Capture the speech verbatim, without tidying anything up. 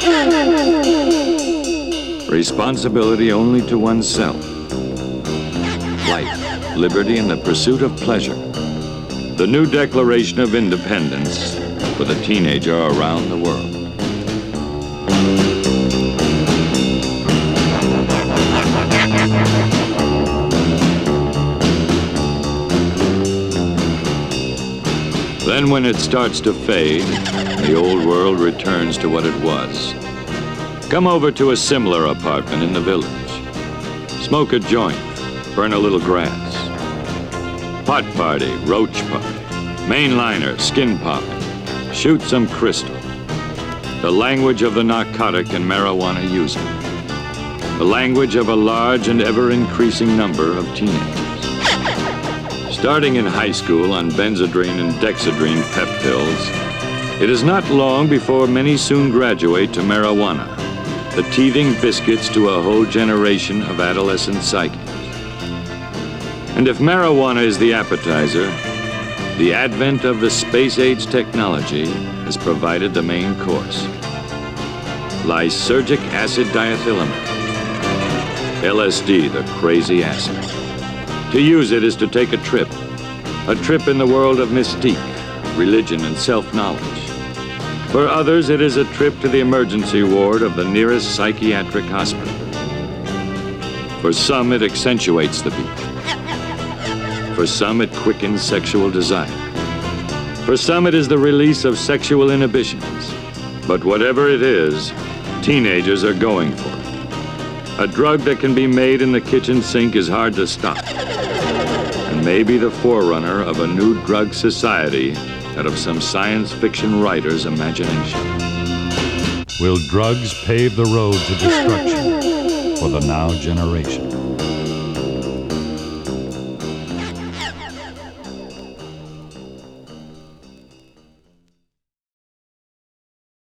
Responsibility only to oneself. Life, liberty, and the pursuit of pleasure. The new Declaration of Independence for the teenager around the world. Then when it starts to fade, the old world returns to what it was. Come over to a similar apartment in the village. Smoke a joint, burn a little grass. Pot party, roach party, mainliner, skin popping, shoot some crystal. The language of the narcotic and marijuana user. The language of a large and ever-increasing number of teenagers. Starting in high school on Benzedrine and Dexedrine pep pills, it is not long before many soon graduate to marijuana, the teething biscuits to a whole generation of adolescent psyches. And if marijuana is the appetizer, the advent of the space-age technology has provided the main course. Lysergic acid diethylamide, L S D, the crazy acid. To use it is to take a trip, a trip in the world of mystique, religion, and self-knowledge. For others, it is a trip to the emergency ward of the nearest psychiatric hospital. For some, it accentuates the beat. For some, it quickens sexual desire. For some, it is the release of sexual inhibitions. But whatever it is, teenagers are going for it. A drug that can be made in the kitchen sink is hard to stop, and may be the forerunner of a new drug society out of some science fiction writer's imagination. Will drugs pave the road to destruction for the now generation?